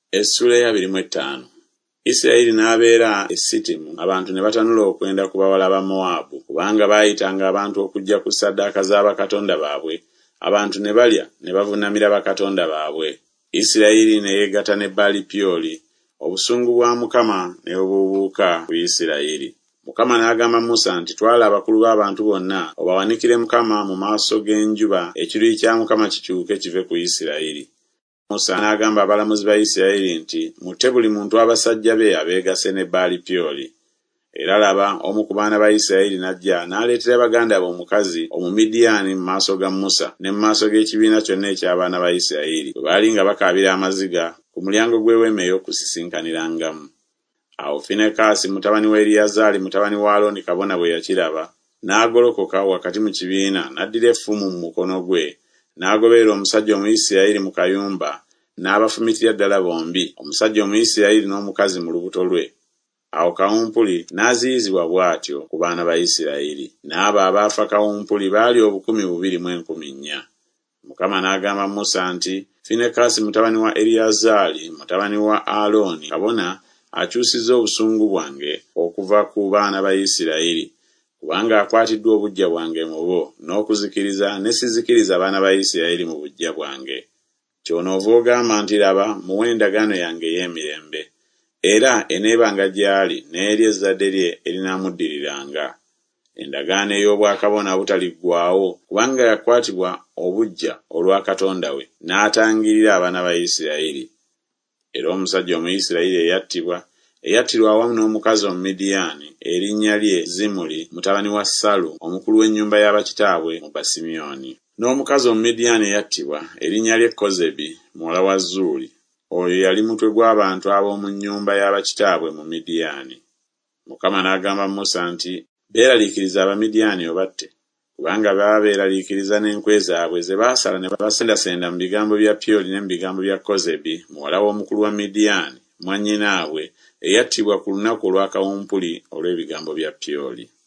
Essula ya 25. Isirayiri n'abeera e Sitimu, abantu ne batanula okwenda ku bawala ba Mowabu, kubanga baayitanga abantu okujja ku ssaddaaka z'abakatonda baabwe. Abantu ne balya ne bavuunamira bakatonda baabwe. Isirayiri ne yeegatta ne Baali Pyoli. Obusungu bwa Mukama ne bubuubuuka ku Isirayiri. Mukama n'agamba Musa nti, twala abakulu b'abantu bonna obawanikire Mukama mu maaso g'enjuba, ekiruyi kya Mukama kikyuke kive ku Isirayiri. Musa n'agamba abalamuzi ba Isirayiri nti, mutte buli muntu abasajja be abeegase ne Baali Pyoli. Era laba, omu ku baana ba Isirayiri n'ajja n'aleetera baganda be omukazi Omumidiyaani mu maaso ga Musa ne mu maaso g'ekibiina kyonna eky'abaana ba Isirayiri, bwe baali nga bakaabira amaziga ku mulyango gw'eweema ey'okusisinkaniramu. Awo Finekaasi mutabani wa Eriyazaali mutabani wa Alooni kabona bwe yakiraba, n'agolokoka wakati mu kibiina, n'addira effumu mu mukono gwe, n'agoberera omusajja Omuyisirayiri mu kayumba, n'abafumitira ddala bombi, omusajja Omuyisirayiri n'omukazi mu lubuto lwe. Awo kawumpuli n'aziyizibwa bw'atyo ku baana ba Isirayiri. N'abo abaafa kawumpuli baali 224,000. Mukama n'agamba Musa nti, Finekaasi mutabani wa Eriyazaali mutabani wa Alooni kabona akyusizza obusungu bwange okuva ku baana ba Isirayiri, kubanga akwatiddwa obuggya bwange mu bo, n'okuzikiriza ne sizikiriza abaana ba Isirayiri mu buggya bwange. Kyonoova ogamba nti, laba, muwe endagaano yange ey'emirembe, era eneebanga gy'ali n'eri ezzadde lye erinamuddiriranga. Endagaano ey'obwakabona obutaliggwaawo, kubanga yakwatibwa obuggya olwa Katonda we, n'atangirira abaana ba Isirayiri. Era omusajja Omuyisirayiri eyattirwa awamu n'omukazi Omumidiyaani, erinnya lye Zimuli mutabani wa Salu, omukulu w'ennyumba y'abakitaabwe mu Basimyoni. N'omukazi Omumidiyaani eyattibwa, erinnya lye Kozebi muwala wa Zuuli. Oyo yali mutwe gw'abantu ab'omu nnyumba y'abakitaabwe mu Midiyaani. Mukama n'agamba Musa nti, beeraliikiriza Abamidiyaani obatte, kubanga baba beeraliikiriza n'enkwe zaabwe ze baasala ne basendasenda mu bigambo bya Pyoli ne mu bigambo bya Kozebi muwala w'omukulu wa Midiyaani, mwannyinaabwe, eyattibwa ku lunaku olw'akawumpuli olw'ebigambo bya Pyoli.